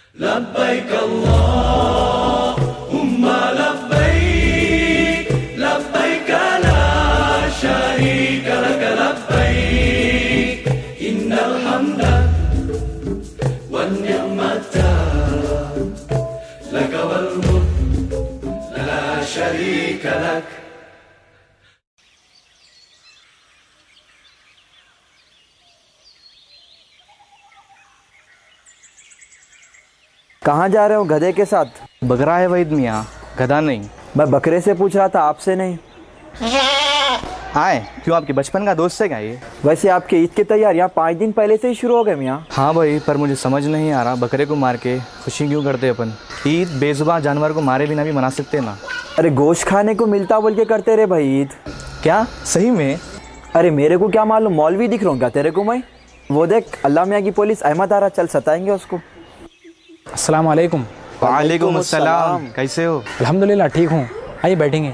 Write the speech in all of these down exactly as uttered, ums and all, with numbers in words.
लब्बैक अल्लाहुम्मा लब्बैक लब्बैक ला शरीक लक लब्बैक इन्नल हम्द वन निअमता लक वल मुल्क ला शरीक लक। कहाँ जा रहे हो गधे के साथ? बकरा है वहीद मियाँ, गधा नहीं। मैं बकरे से पूछ रहा था, आपसे नहीं। आए क्यों, आपके बचपन का दोस्त है क्या ये? वैसे आपके ईद की तैयारियाँ पाँच दिन पहले से ही शुरू हो गए मियाँ। हाँ भाई, पर मुझे समझ नहीं आ रहा बकरे को मार के खुशी क्यों करते अपन। ईद बेजुबान जानवर को मारे बिना भी मना सकते ना। अरे गोश्त खाने को मिलता बोल के करते रहे भाई ईद। क्या सही में? अरे मेरे को क्या मालूम, मौलवी दिख रहा हूँ क्या तेरे को मैं? वो देख अल्लाह मियाँ की पुलिस अहमद आ रहा, चल सताएंगे उसको। अस्सलाम वालेकुम। वालेकुम अस्सलाम, कैसे हो? अल्हम्दुलिल्लाह ठीक हूँ, आइए बैठेंगे।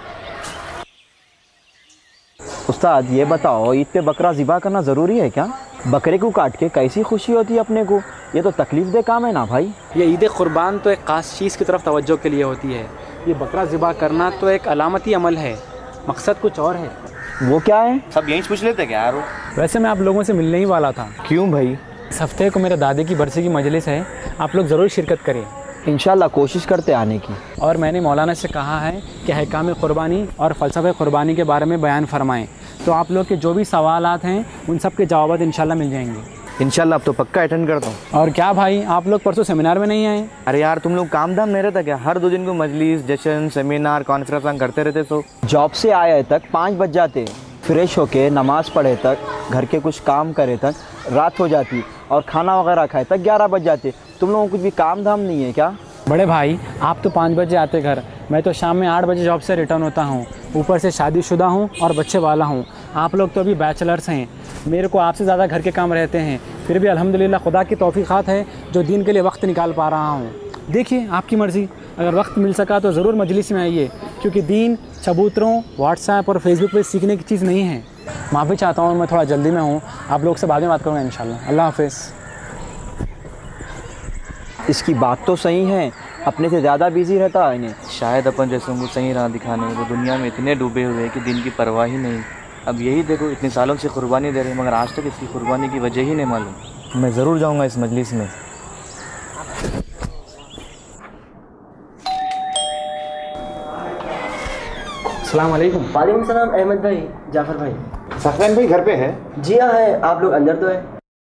उस्ताद ये बताओ, ईद पे बकरा ज़िबा करना ज़रूरी है क्या? बकरे को काट के कैसी खुशी होती है अपने को? ये तो तकलीफ दे काम है ना भाई। ये ईद कुर्बान तो एक ख़ास चीज़ की तरफ तवज्जो के लिए होती है। ये बकरा ज़िबा करना तो एक अलामती अमल है, मकसद कुछ और है। वो क्या है? सब यहीं पूछ लेते क्या यार? वैसे मैं आप लोगों से मिलने ही वाला था। क्यों भाई? इस हफ्ते को मेरे दादी की बरसी की मजलिस है, आप लोग ज़रूर शिरकत करें। इंशाल्लाह कोशिश करते आने की। और मैंने मौलाना से कहा है कि अहकाम कुर्बानी और फ़लसफ़े कुर्बानी के बारे में बयान फरमाएं, तो आप लोग के जो भी सवालात हैं उन सब के जवाब इंशाल्लाह मिल जाएंगे। इंशाल्लाह अब तो पक्का अटेंड करता हूँ। और क्या भाई, आप लोग परसों सेमिनार में नहीं आए? अरे यार तुम लोग काम धाम नहीं रहता क्या? हर दो दिन को मजलिस, जश्न, सेमिनार, कॉन्फ्रेंस करते रहते। सो जॉब से आए तक पाँच बज जाते, फ्रेश होके नमाज पढ़े तक, घर के कुछ काम करे तक रात हो जाती, और खाना वगैरह खाए तक ग्यारह बज जाते। तुम लोगों को कुछ भी काम धाम नहीं है क्या? बड़े भाई आप तो पाँच बजे आते घर, मैं तो शाम में आठ बजे जॉब से रिटर्न होता हूँ। ऊपर से शादीशुदा हूँ और बच्चे वाला हूँ। आप लोग तो अभी बैचलर्स हैं, मेरे को आपसे ज़्यादा घर के काम रहते हैं। फिर भी अल्हम्दुलिल्लाह खुदा की तौफ़ीक़ात है जो दीन के लिए वक्त निकाल पा रहा हूँ। देखिए आपकी मर्ज़ी, अगर वक्त मिल सका तो ज़रूर मजलिस में आइए, क्योंकि दीन चबूतरों, व्हाट्सएप और फेसबुक पर सीखने की चीज़ नहीं है। माफ़ी चाहता हूँ, मैं थोड़ा जल्दी में हूँ, आप लोग से बाद में बात करूँगा इंशाल्लाह। अल्लाह हाफ़िज़। इसकी बात तो सही है, अपने से ज़्यादा बिजी रहता है इन्हें। शायद अपन जैसे उनको सही राह दिखाने, वो दुनिया में इतने डूबे हुए हैं कि दिन की परवाह ही नहीं। अब यही देखो, इतने सालों से कुर्बानी दे रहे हैं, मगर आज तक इसकी कुर्बानी की वजह ही नहीं मालूम। मैं ज़रूर जाऊँगा इस मजलिस में। अस्सलाम वालेकुम। वालेकुम सलाम अहमद भाई, जाफ़र भाई। सफरन भाई घर पे है? जी हाँ है, आप लोग अंदर तो है।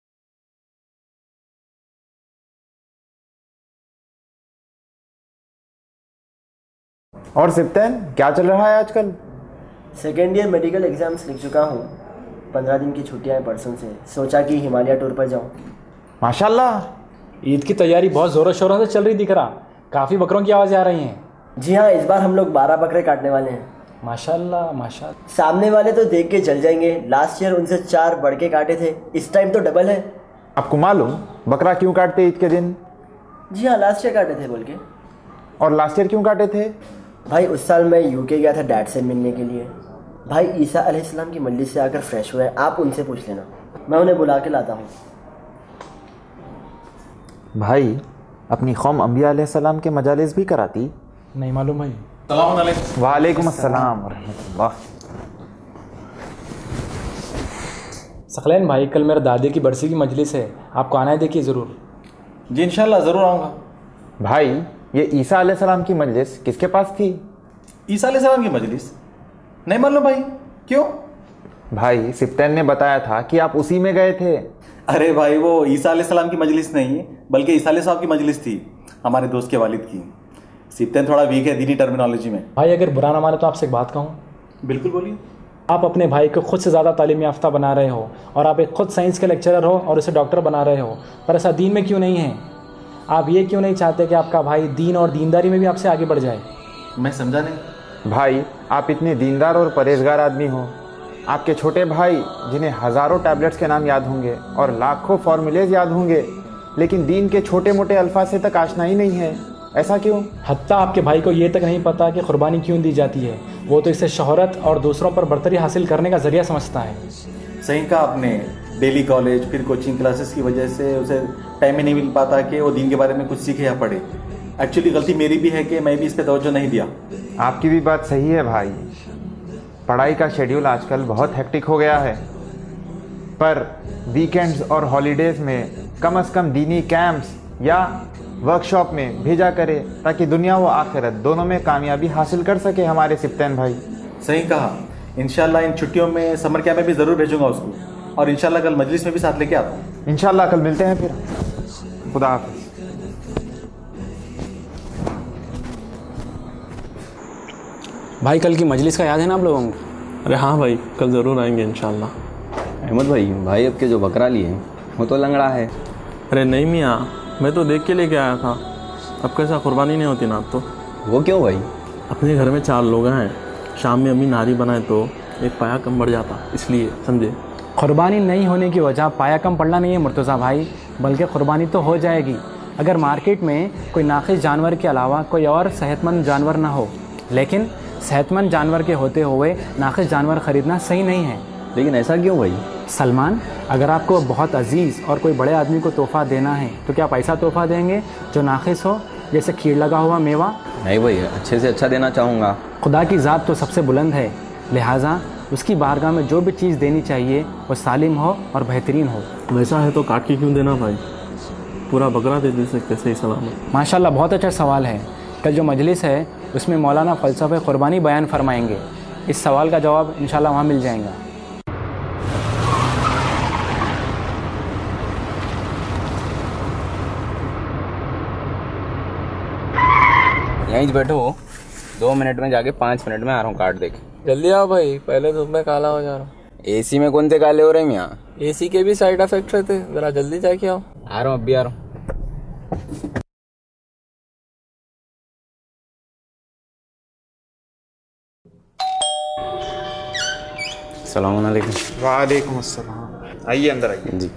और सिप्तैन क्या चल रहा है आजकल? सेकेंड ईयर मेडिकल एग्ज़ाम्स लिख चुका हूँ, पंद्रह दिन की छुट्टियाँ हैं परसों से, सोचा कि हिमालय टूर पर जाऊँ। माशाल्लाह। ईद की तैयारी बहुत ज़ोरों शोरों से चल रही दिख रहा, काफ़ी बकरों की आवाज़ें आ रही हैं। जी हाँ, इस बार हम लोग बारह बकरे काटने वाले हैं। माशाल्लाह माशाल्लाह। सामने वाले तो देख के जल जाएंगे, लास्ट ईयर उनसे चार बढ़ के काटे थे, इस टाइम तो डबल है। आपको मालूम बकरा क्यों काटते ईद के दिन? जी हाँ, लास्ट ईयर काटे थे बोल के। और लास्ट ईयर क्यों काटे थे? भाई उस साल मैं यूके गया था डैड से मिलने के लिए। भाई ईसा अलैहिस्सलाम की मजलिस से आकर फ्रेश हुए हैं, आप उनसे पूछ लेना, मैं उन्हें बुला के लाता हूँ। भाई अपनी कौम अंबिया अलैहिस्सलाम के मजालिस भी कराती? नहीं मालूम भाई। वालेकुम अस्सलाम व रहमतुल्लाह। सकलैन भाई, कल मेरे दादी की बरसी की मजलिस है, आपको आना है, देखिए ज़रूर। जी इंशाल्लाह ज़रूर आऊँगा। भाई ये ईसा अलैहिस्सलाम की मजलिस किसके पास थी? ईसा अलैहिस्सलाम की मजलिस? नहीं मालूम भाई, क्यों? भाई सिप्तैन ने बताया था कि आप उसी में गए थे। अरे भाई वो ईसा अलैहिस्सलाम की मजलिस नहीं, बल्कि ईसा अलैहिस्सलाम की मजलिस थी, हमारे दोस्त के वालिद की। सिप्तैन थोड़ा वीक है दीनी टर्मिनोलॉजी में। भाई अगर बुरा ना माने तो आपसे एक बात कहूँ? बिल्कुल बोलिए। आप अपने भाई को खुद से ज़्यादा तालीम याफ्ता बना रहे हो, और आप एक खुद साइंस के लेक्चरर हो और उसे डॉक्टर बना रहे हो, पर ऐसा दीन में क्यों नहीं है? आप ये क्यों नहीं चाहते कि आपका भाई दीन और दीनदारी में भी आपसे आगे बढ़ जाए? मैं समझा नहीं। भाई आप इतने दीनदार और परहेजगार आदमी हो, आपके छोटे भाई जिन्हें हज़ारों टैबलेट्स के नाम याद होंगे और लाखों फार्मूलेज याद होंगे, लेकिन दीन के छोटे मोटे अल्फाज से तक आशना ही नहीं है, ऐसा क्यों? हत्ता आपके भाई को ये तक नहीं पता कि कुर्बानी क्यों दी जाती है, वो तो इसे शोहरत और दूसरों पर बर्तरी हासिल करने का जरिया समझता है। सही कहा आपने, डेली कॉलेज फिर कोचिंग क्लासेस की वजह से उसे टाइम ही नहीं मिल पाता कि वो दीन के बारे में कुछ सीखे या पढ़े। एक्चुअली गलती मेरी भी है कि मैं भी इस पर तवज्जो नहीं दिया। आपकी भी बात सही है भाई, पढ़ाई का शेड्यूल आजकल बहुत हेक्टिक हो गया है, पर वीकेंड्स और हॉलीडेज में कम से कम दीनी कैंप्स या वर्कशॉप में भेजा करे ताकि दुनिया व आखिरत दोनों में कामयाबी हासिल कर सके हमारे सिप्तैन भाई। सही कहा। इंशाल्लाह इन छुट्टियों में समर कैंप में भी ज़रूर भेजूंगा उसको, और इंशाल्लाह कल मजलिस में भी साथ लेके आता हूँ। इंशाल्लाह कल मिलते हैं फिर। खुदा हाफिज़। भाई कल की मजलिस का याद है ना आप लोगों को? अरे हाँ भाई, कल ज़रूर आएंगे इंशाल्लाह। अहमद भाई भाई अब के जो बकरा लिए हैं वो तो लंगड़ा है। अरे नहीं मियाँ, मैं तो देख के लेके आया था। अब कैसा कुर्बानी नहीं होती ना अब तो। वो क्यों भाई? अपने घर में चार लोग हैं, शाम में अम्मी नारी बनाए तो एक पाया कम बढ़ जाता, इसलिए समझे। कुर्बानी नहीं होने की वजह पाया कम पड़ना नहीं है मुर्तज़ा भाई, बल्कि कुर्बानी तो हो जाएगी अगर मार्केट में कोई नाक़िस जानवर के अलावा कोई और सेहतमंद जानवर ना हो। लेकिन सेहतमंद जानवर के होते हुए नाक़िस जानवर ख़रीदना सही नहीं है। लेकिन ऐसा क्यों भाई? सलमान, अगर आपको बहुत अजीज़ और कोई बड़े आदमी को तोहफ़ा देना है तो क्या पैसा तोहफ़ा देंगे जो नाक़िस हो, जैसे खीर लगा हुआ मेवा? नहीं भाई, अच्छे से अच्छा देना चाहूँगा। खुदा की ज़ात तो सबसे बुलंद है, लिहाजा उसकी बारगाह में जो भी चीज़ देनी चाहिए वो सालिम हो और बेहतरीन हो। वैसा है तो काट के क्यों देना भाई, पूरा बकरा दे दे सकते सही सलामत। माशाल्लाह, बहुत अच्छा सवाल है। कल जो मजलिस है उसमें मौलाना फ़लसफ़े क़ुरबानी बयान फरमाएंगे। इस सवाल का जवाब इंशाल्लाह वहाँ मिल जाएगा। यहीं बैठो, दो मिनट में जाके पाँच मिनट में आ रहा हूँ कार्ड देख। जल्दी आओ भाई, पहले धूप में काला हो जा रहा हूँ। एसी में कौन से काले हो रहे हैं मियाँ? एसी के भी साइड इफेक्ट रहते, जरा जल्दी जाके आओ। आ रहा हूँ, अभी आ रहा हूँ। अस्सलाम वालेकुम। वालेकुम अस्सलाम। आइए अंदर आइए। जी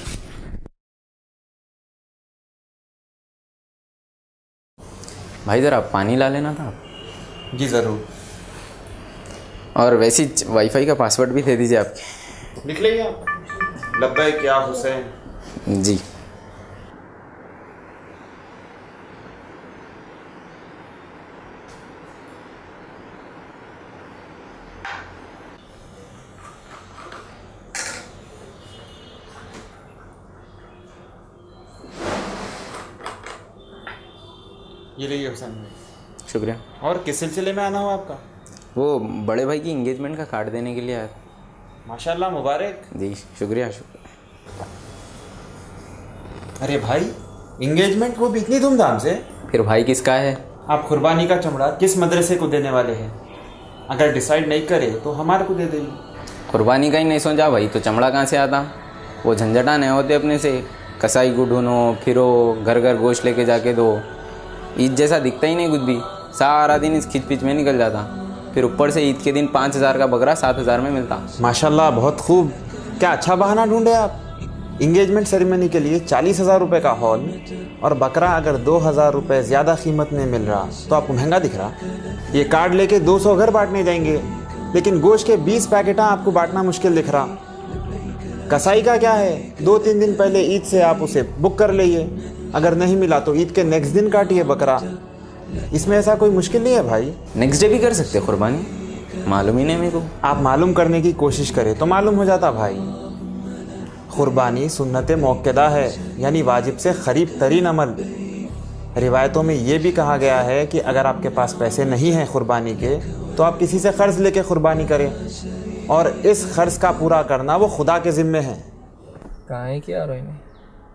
भाई ज़रा पानी ला लेना था। जी ज़रूर। और वैसे वाईफाई का पासवर्ड भी दे दीजिए आपके। लिख लीजिए आप। लब्बैक या हुसैन। जी ये लीजिए हुसैन भाई। शुक्रिया। और किस सिलसिले में आना हुआ आपका? वो बड़े भाई की इंगेजमेंट का कार्ड देने के लिए आया। माशाल्लाह, मुबारक। जी शुक्रिया शुक्रिया। अरे भाई, इंगेजमेंट वो भी इतनी धूमधाम से? फिर भाई किसका है? आप कुर्बानी का चमड़ा किस मदरसे को देने वाले हैं? अगर डिसाइड नहीं करे तो हमारे को दे देंगे। कुर्बानी का ही नहीं सोचा भाई तो चमड़ा कहाँ से आता? वो झंझटा नहीं होते अपने से, कसाई को ढूंढो, फिरो, घर घर गोश्त लेके जाके दो। ईद जैसा दिखता ही नहीं कुछ भी, सारा दिन इस खिच पिच में निकल जाता। फिर ऊपर से ईद के दिन पाँच हज़ार का बकरा सात हज़ार में मिलता। माशाल्लाह, बहुत खूब। क्या अच्छा बहाना ढूंढे आप। इंगेजमेंट सेरेमनी के लिए चालीस हज़ार रुपये का हॉल और बकरा अगर दो हज़ार रुपये ज़्यादा कीमत में मिल रहा तो आपको महंगा दिख रहा। ये कार्ड लेके दो सौ घर बांटने जाएंगे, लेकिन गोश्त के बीस पैकेटा आपको बांटना मुश्किल दिख रहा। कसाई का क्या है, दो तीन दिन पहले ईद से आप उसे बुक कर लीजिए, अगर नहीं मिला तो ईद के नेक्स्ट दिन काटिए बकरा। इसमें ऐसा कोई मुश्किल नहीं है भाई। नेक्स्ट डे भी कर सकते कुर्बानी? मालूम ही नहीं मेरे को। आप मालूम करने की कोशिश करें तो मालूम हो जाता भाई। कुर्बानी सुन्नत मौक़दा है, यानी वाजिब से करीब तरीन अमल। रिवायतों में ये भी कहा गया है कि अगर आपके पास पैसे नहीं हैं कुर्बानी के तो आप किसी से कर्ज लेके कुर्बानी करें, और इस कर्ज का पूरा करना वो खुदा के ज़िम्मे है। कहाँ है क्या रोई ने?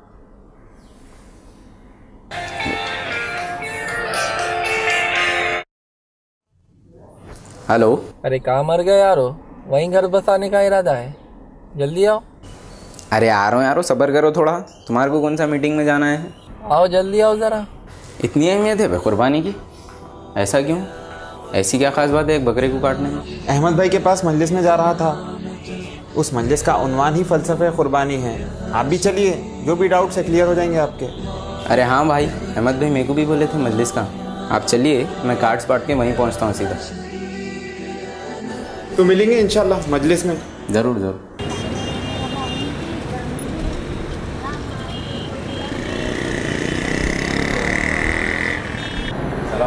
हेलो। अरे कहाँ मर गए यारो, वहीं घर बसाने का इरादा है? जल्दी आओ। अरे आ रहा हूँ यारो, सब्र करो थोड़ा। तुम्हारे को कौन सा मीटिंग में जाना है? आओ जल्दी आओ ज़रा। इतनी अहमियत है कुर्बानी की? ऐसा क्यों? ऐसी क्या खास बात है एक बकरे को काटने में? अहमद भाई के पास मजलिस में जा रहा था, उस मजलिस का उन्वान ही फ़लसफ़े कुर्बानी है। आप भी चलिए, जो भी डाउट से क्लियर हो जाएंगे आपके। अरे हाँ भाई, अहमद भाई मेरे को भी बोले थे मजलिस का। आप चलिए, मैं कार्ड्स बांट के वहीं पहुँचता हूँ सीधा। तो मिलेंगे इंशाल्लाह मजलिस में। ज़रूर ज़रूर।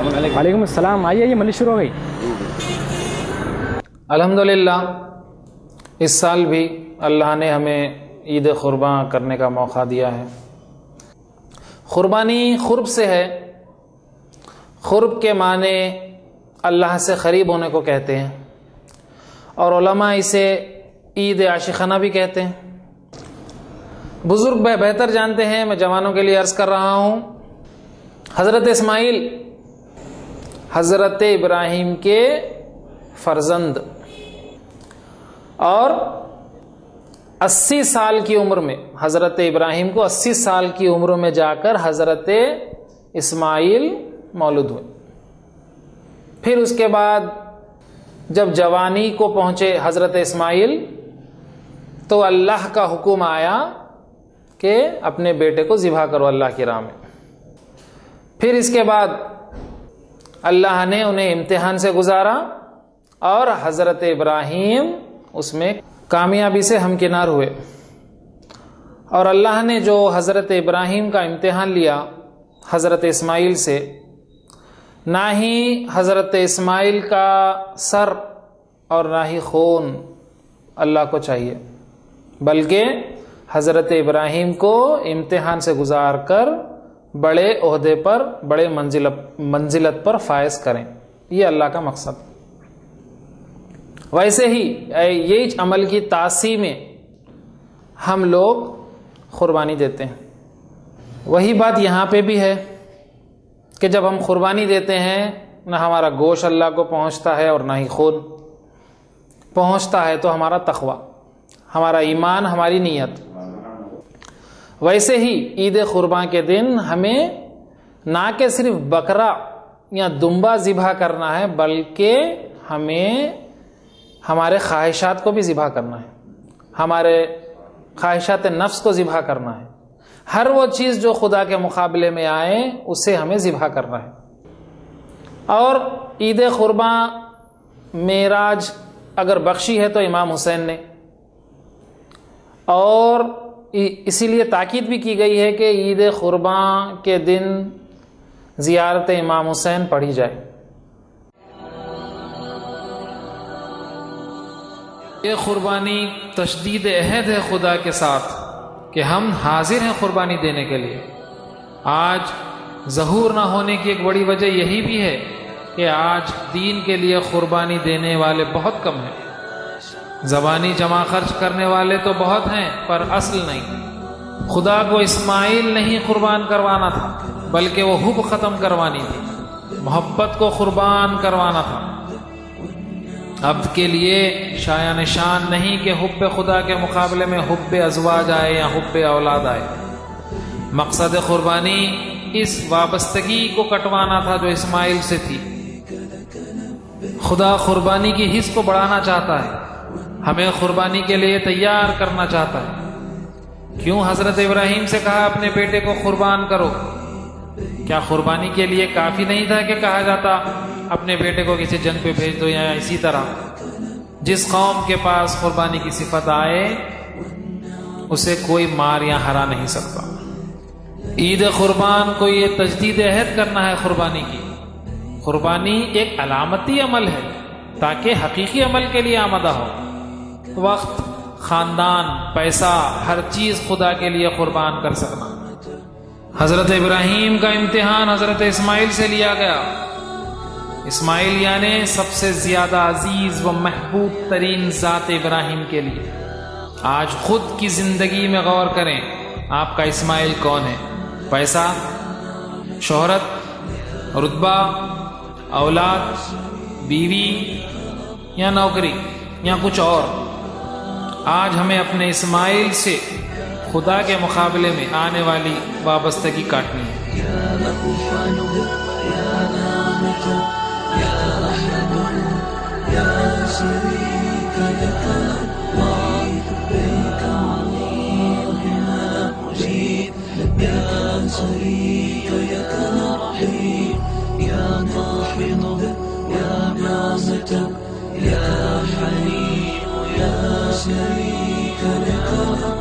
वालेकुम अस्सलाम। आइए ये मजलिस शुरू हो गई। अल्हम्दुलिल्लाह इस साल भी अल्लाह ने हमें ईद क़ुरबान करने का मौका दिया है। क़ुरबानी क़ुर्ब से है। क़ुर्ब के माने अल्लाह से क़रीब होने को कहते हैं और उलमा इसे ईद आशिक़ाना भी कहते हैं। बुज़ुर्ग बेहतर जानते हैं, मैं जवानों के लिए अर्ज़ कर रहा हूँ। हज़रत इस्माइल हज़रत इब्राहीम के फ़र्जंद और अस्सी साल की उम्र में हज़रत इब्राहीम को अस्सी साल की उम्र में जाकर हज़रत इस्माइल मौलूद हुए। फिर उसके बाद जब जवानी को पहुँचे हज़रत इस्माइल तो अल्लाह का हुक्म आया कि अपने बेटे को ज़िबा करो अल्लाह की राह में। फिर इसके बाद अल्लाह ने उन्हें इम्तिहान से गुजारा और हज़रत इब्राहीम उसमें कामयाबी से हमकिनार हुए। और अल्लाह ने जो हज़रत इब्राहीम का इम्तिहान लिया हज़रत इस्माइल से, ना ही हज़रत इस्माइल का सर और ना ही खून अल्लाह को चाहिए, बल्कि हज़रत इब्राहीम को इम्तिहान से गुजार कर बड़े ओहदे पर, बड़े मंजिल मंजिलत पर फायज करें, ये अल्लाह का मकसद। वैसे ही यही अमल की तासी में हम लोग क़ुरबानी देते हैं। वही बात यहाँ पे भी है कि जब हम क़ुरबानी देते हैं ना हमारा गोश्त अल्लाह को पहुँचता है और ना ही खून पहुँचता है, तो हमारा तक़वा, हमारा ईमान, हमारी नीयत। वैसे ही ईद क़ुरबान के दिन हमें ना कि सिर्फ बकरा या दुम्बा ज़िबा करना है, बल्कि हमें हमारे ख्वाहिशात को भी ज़िबा करना है, हमारे ख्वाहिशात नफ्स को ज़िबा करना है। हर वो चीज़ जो खुदा के मुकाबले में आए उसे हमें ज़िबा करना है। और ईद क़ुरबान मेराज अगर बख्शी है तो इमाम हुसैन ने, और इसीलिए ताकीद भी की गई है कि ईद क़ुरबान के दिन ज़ियारत इमाम हुसैन पढ़ी जाए। ये क़ुरबानी तशदीद अहद है खुदा के साथ कि हम हाजिर हैं क़ुरबानी देने के लिए। आज ज़हूर ना होने की एक बड़ी वजह यही भी है कि आज दीन के लिए क़ुरबानी देने वाले बहुत कम हैं। ज़बानी जमा खर्च करने वाले तो बहुत हैं, पर असल नहीं। खुदा को इस्माइल नहीं क़ुरबान करवाना था, बल्कि वो हुब ख़त्म करवानी थी, मोहब्बत को क़ुरबान करवाना था। अब्द के लिए शाया निशान नहीं कि हुब्बे खुदा के मुकाबले में हुब्बे अज़वाज आए या हुब्बे औलाद आए। मकसद क़ुरबानी इस वाबस्तगी को कटवाना था जो इस्माइल से थी। खुदा क़ुरबानी की हिस्स को बढ़ाना चाहता है, हमें क़ुरबानी के लिए तैयार करना चाहता है। क्यों हज़रत इब्राहीम से कहा अपने बेटे को क़ुरबान करो? क्या क़ुरबानी के लिए काफ़ी नहीं था कि कहा जाता अपने बेटे को किसी जंग पे भेज दो? या इसी तरह जिस कौम के पास क़ुरबानी की सिफत आए उसे कोई मार या हरा नहीं सकता। ईद क़ुरबान को ये तजदीद अहद करना है क़ुरबानी की। क़ुरबानी एक अलामती अमल है ताकि हकीकी अमल के लिए आमदा हो। वक्त, ख़ानदान, पैसा, हर चीज़ खुदा के लिए क़ुरबान कर सकना। हज़रत इब्राहीम का इम्तिहान हज़रत इस्माइल से लिया गया। इस्माइल यानी सबसे ज़्यादा अजीज़ व महबूब तरीन ज़ात इब्राहीम के लिए। आज खुद की ज़िंदगी में गौर करें, आपका इस्माइल कौन है? पैसा, शोहरत, रुतबा, औलाद, बीवी या नौकरी या कुछ और? आज हमें अपने इस्माइल से खुदा के मुकाबले में आने वाली वाबस्तगी काटनी है।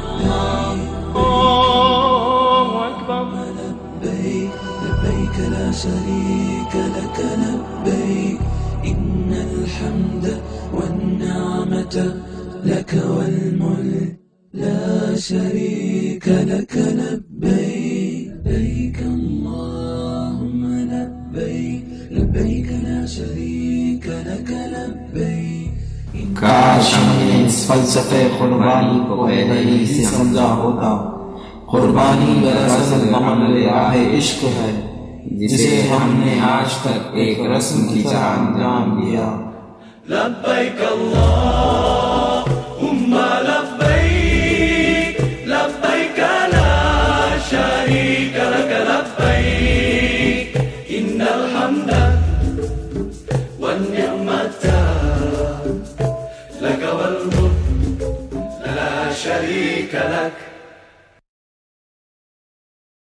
الله أكبر. لبيك لبيك لا شريك لك لبيك إن الحمد والنعمة لك والملك لا شريك لك لبيك لبيك اللهم لبيك لبيك لا شريك لك لبيك काश हमने इस फलसफे कुर्बानी को पहले ही से समझा होता। कुर्बानी दरअसल अमल राह इश्क है जिसे हमने आज तक एक रस्म की तरह अंजाम दिया। लब्बैक अल्लाहुम्मा लब्बैक लब्बैक ला शरीक लक लब्बैक इन्नल हम्दा वन निअमता लक वल मुल्क ला शरीक लक।